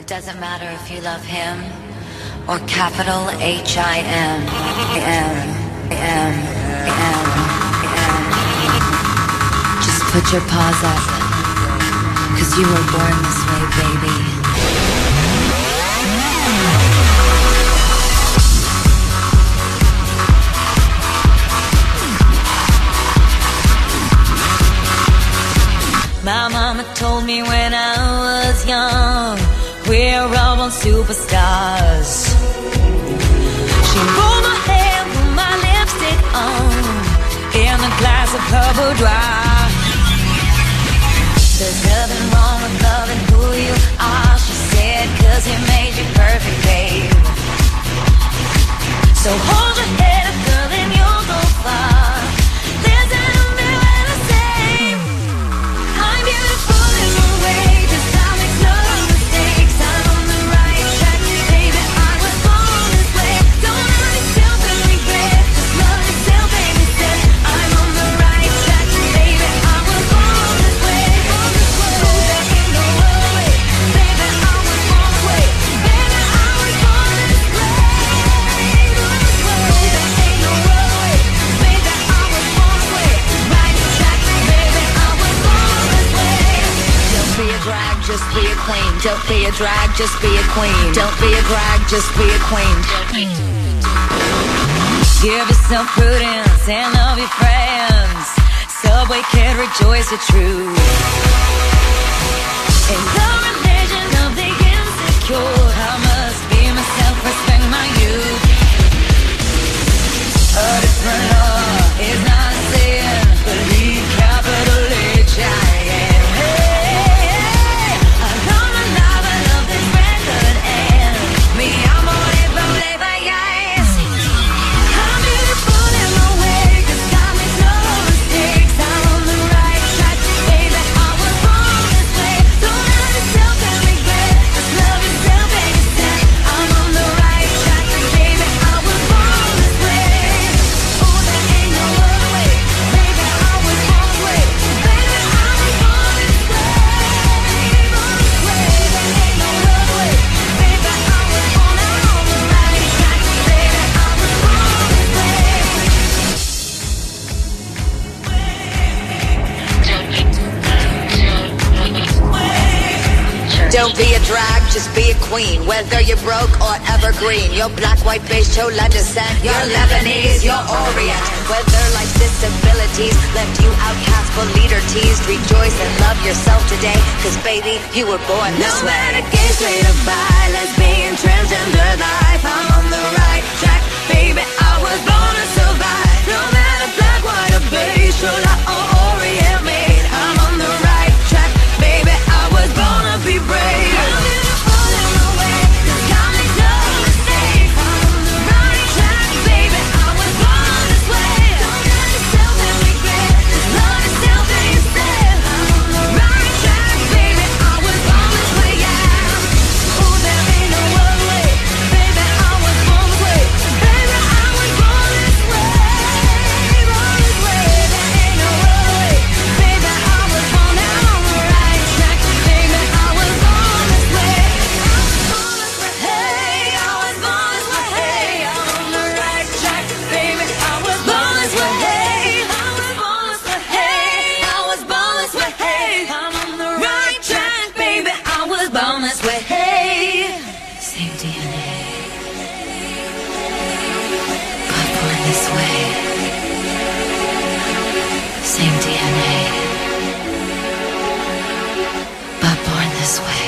doesn't matter if you love him or capital H-I-M. Just put your paws up, 'cause you were born this way, baby. My mama told me when I was young, we're all born superstars. She rolled my hair, put my lipstick on, in a glass of her boudoir. There's nothing wrong with loving who you are, she said, 'cause he made you perfect, babe. So hold your head up, girl, and you'll go far. There's a mirror the same. I'm beautiful in my way, 'cause I make no mistakes. I'm on the right track, baby, I was born this way. Don't hurt yourself and regret, just love yourself and instead. I'm on the right track, baby, I was born this way. Oh, there ain't no other way, baby, I was born this way. Baby, I was born this way. There ain't no other way, baby, I was born this way. Right track, baby, I was born this way. Don't be a drag, just be a queen. Don't be a drag, just be a queen. Don't be a drag, just be a queen. Give yourself prudence and love your friends. Subway kid, rejoice the truth. In the religion of the insecure, I must be myself, respect my youth. A different law is not a sin. Believe capital H-I-M. I love my life, I love this record, and me, I'm on it, forever, yes. I'm beautiful in my way, 'cause I make no mistakes. I'm on the right track, baby, I was born this way. Don't hurt yourself and regret, just love yourself and instead. I'm on the right track, baby, I was born this way. Oh, there ain't no other way, baby, I was born this way. Baby, I was born this way. There ain't no other way, baby, I was born. I'm on the right track, baby, I was born this way. Don't be a drag, just be a queen. Whether you're broke or evergreen, you're black, white, beige, chola descent, you're Lebanese, you're Orient. Whether life's disabilities left you outcast but leader teased, rejoice and love yourself today, 'cause baby, you were born this way. No matter gay, straight or bi, lesbian, transgender life, I'm on the right track, baby, I was born to survive. No matter black, white or beige, chola or Orient made, I'm on the right track, baby, I was born to be brave. I'm beautiful in my way, 'cause I make no mistakes. I'm on the right track, baby, I was born this way. Don't hurt yourself and regret, just love yourself and instead. I'm on the right track, baby, I was born this way, yeah. Oh, there ain't no other way, baby, I was born this way. Baby, I was born this way, born this way. There ain't no other way, baby, I was born. I'm on the right track, baby, I was born this way. Hey, I was born this way. Hey, I'm on the right track, baby, I was born this way. Hey, I was born this way. Hey, I was born this way. Hey, I'm on the right track, baby, I was born this way. Hey, same DNA, but born this way. Same DNA, but born this way.